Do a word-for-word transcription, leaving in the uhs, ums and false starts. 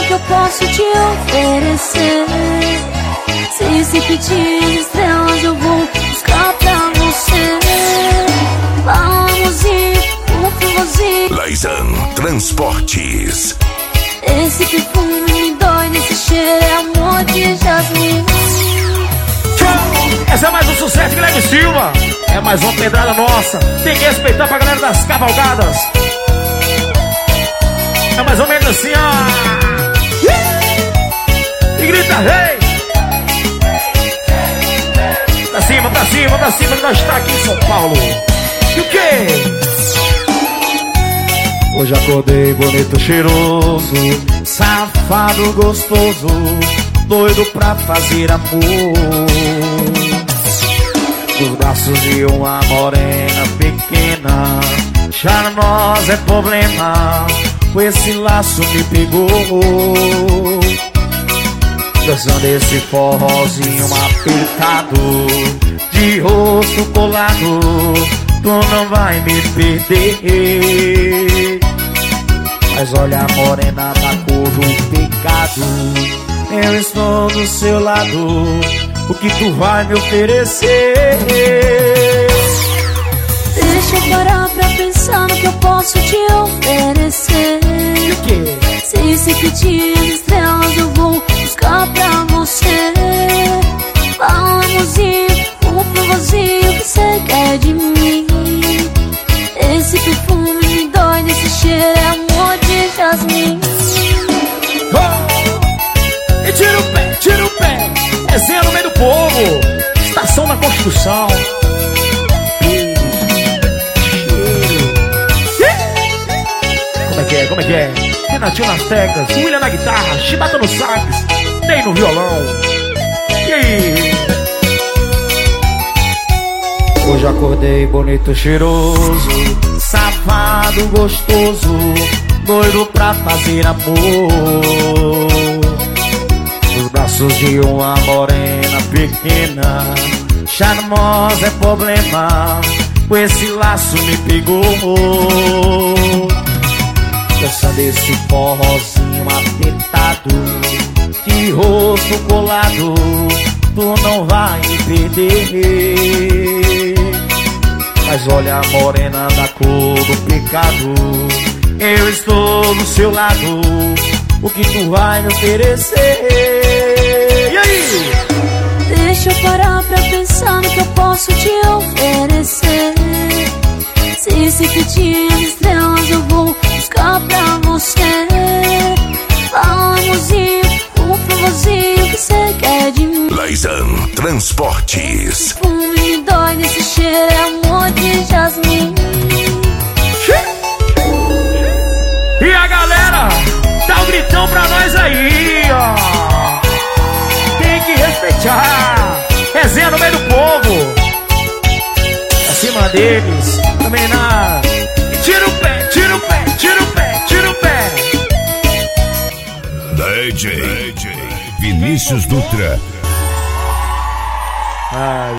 que eu posso te oferecer. Se se pedir estrelas eu vou buscar pra você. Vamos ir, um forrozinho. Laizan Transportes. Esse perfume me dói, nesse cheiro é amor de jasmim. Essa é mais um sucesso, Guilherme Silva. É mais uma pedrada nossa. Tem que respeitar pra galera das cavalgadas. É mais ou menos assim, ó. E grita, rei! Pra cima, pra cima, pra cima, que nós tá aqui em São Paulo. E o quê? Hoje acordei bonito, cheiroso, safado, gostoso, doido pra fazer amor. Nos braços de uma morena pequena, charmosa é problema, com esse laço me pegou. Dançando esse forrozinho apertado, de rosto colado, tu não vai me perder. Mas olha a morena da cor do pecado, eu estou do seu lado, o que tu vai me oferecer? Deixa eu parar pra pensar no que eu posso te oferecer. O quê? Se se pedir estrelas eu vou buscar pra você. Vamos ir, um forrozinho que cê quer de mim. Esse perfume me dói, nesse cheiro é amor de jasmim. Oh! E tira o pé, tira o pé. Resenha no meio do povo, estação da Constituição. Como é que é, como é que é? Renatinho nas teclas, William na guitarra, Chibata no sax, Ney no violão. E aí? Hoje acordei bonito, cheiroso, safado, gostoso, doido pra fazer amor. Nos braços de uma morena pequena, charmosa é problema, com esse laço me pegou. Dançando esse forrozinho apertado, de rosto colado, tu não vai me perder. Mas olha a morena da cor do pecado, eu estou do seu lado, o que tu vai me oferecer? E aí? Deixa eu parar pra pensar no que eu posso te oferecer. Se se pedir estrelas eu vou buscar pra você. Vamos ir, um forrozinho que cê quer de mim. Laizan Transportes. Perfume me dói, nesse cheiro é amor de jasmim. E a galera, dá um gritão pra nós aí, ó. Tem que respeitar. Resenha no meio do povo, acima deles, também na. Tira o pé, tira o pé, tira o pé, tira o pé. D J Vinícius Dutra. Ai.